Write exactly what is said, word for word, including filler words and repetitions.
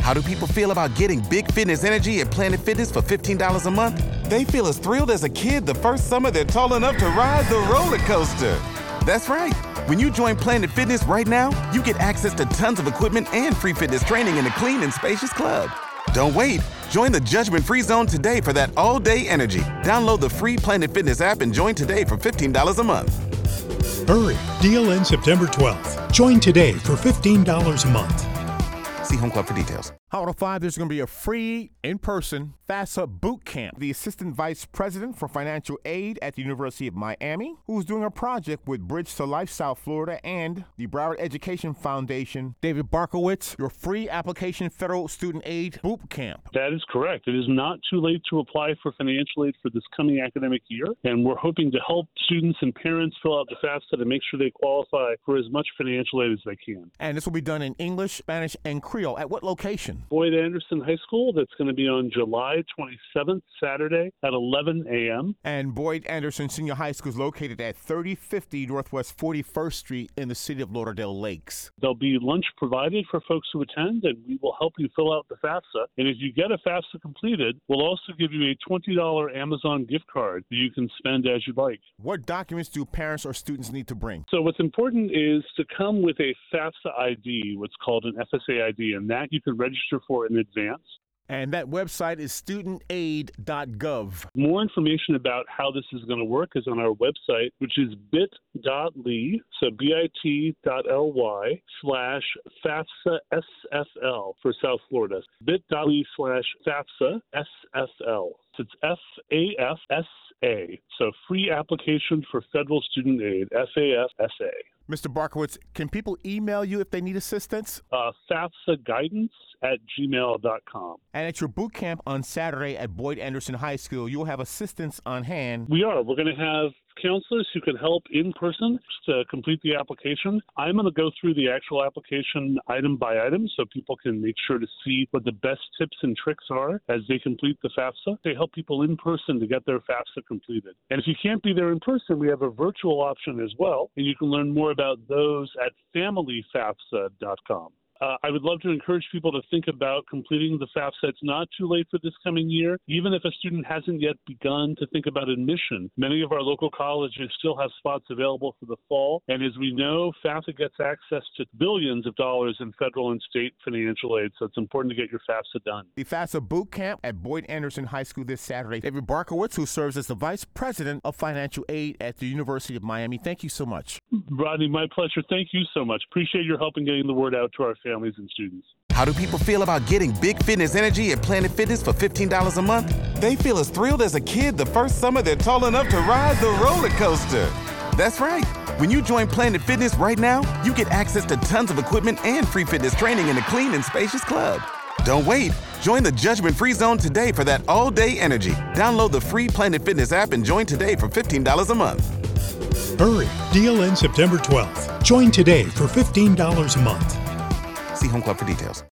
How do people feel about getting big fitness energy at Planet Fitness for fifteen dollars a month? They feel as thrilled as a kid the first summer they're tall enough to ride the roller coaster. That's right. When you join Planet Fitness right now, you get access to tons of equipment and free fitness training in a clean and spacious club. Don't wait. Join the judgment-free zone today for that all-day energy. Download the free Planet Fitness app and join today for fifteen dollars a month. Hurry. Deal ends September twelfth. Join today for fifteen dollars a month. See Home Club for details. Hot oh five, there's going to be a free, in-person FAFSA boot camp. The Assistant Vice President for Financial Aid at the University of Miami, who's doing a project with Bridge to Life South Florida and the Broward Education Foundation, David Barkowitz, your free application federal student aid boot camp. That is correct. It is not too late to apply for financial aid for this coming academic year, and we're hoping to help students and parents fill out the FAFSA to make sure they qualify for as much financial aid as they can. And this will be done in English, Spanish, and Creole. At what location? Boyd Anderson High School. That's going to be on July twenty-seventh, Saturday at eleven a.m. And Boyd Anderson Senior High School is located at thirty fifty Northwest forty-first Street in the city of Lauderdale Lakes. There'll be lunch provided for folks who attend, and we will help you fill out the FAFSA. And if you get a FAFSA completed, we'll also give you a twenty dollars Amazon gift card that you can spend as you like. What documents do parents or students need to bring? So what's important is to come with a FAFSA I D, what's called an F S A I D, and that you can register for in advance. And that website is student aid dot gov. More information about how this is going to work is on our website, which is bit.ly, so bit.ly slash FAFSA S F L for South Florida. bit.ly slash FAFSA S F L. It's F A F S A, so free application for federal student aid, F A F S A. Mister Barkowitz, can people email you if they need assistance? Uh, FAFSA guidance at gmail dot com. And at your boot camp on Saturday at Boyd Anderson High School, you'll have assistance on hand. We are. We're going to have counselors who can help in person to complete the application. I'm going to go through the actual application item by item so people can make sure to see what the best tips and tricks are as they complete the FAFSA. They help people in person to get their FAFSA completed. And if you can't be there in person, we have a virtual option as well, and you can learn more about those at family fafsa dot com. Uh, I would love to encourage people to think about completing the FAFSA. It's not too late for this coming year. Even if a student hasn't yet begun to think about admission, many of our local colleges still have spots available for the fall. And as we know, FAFSA gets access to billions of dollars in federal and state financial aid, so it's important to get your FAFSA done. The FAFSA boot camp at Boyd Anderson High School this Saturday. David Barkowitz, who serves as the Vice President of Financial Aid at the University of Miami. Thank you so much. Rodney, my pleasure. Thank you so much. Appreciate your help in getting the word out to our families and students. How do people feel about getting big fitness energy at Planet Fitness for fifteen dollars a month? They feel as thrilled as a kid the first summer they're tall enough to ride the roller coaster. That's right. When you join Planet Fitness right now, you get access to tons of equipment and free fitness training in a clean and spacious club. Don't wait. Join the judgment-free zone today for that all-day energy. Download the free Planet Fitness app and join today for fifteen dollars a month. Hurry. Deal ends September twelfth. Join today for fifteen dollars a month. See Home Club for details.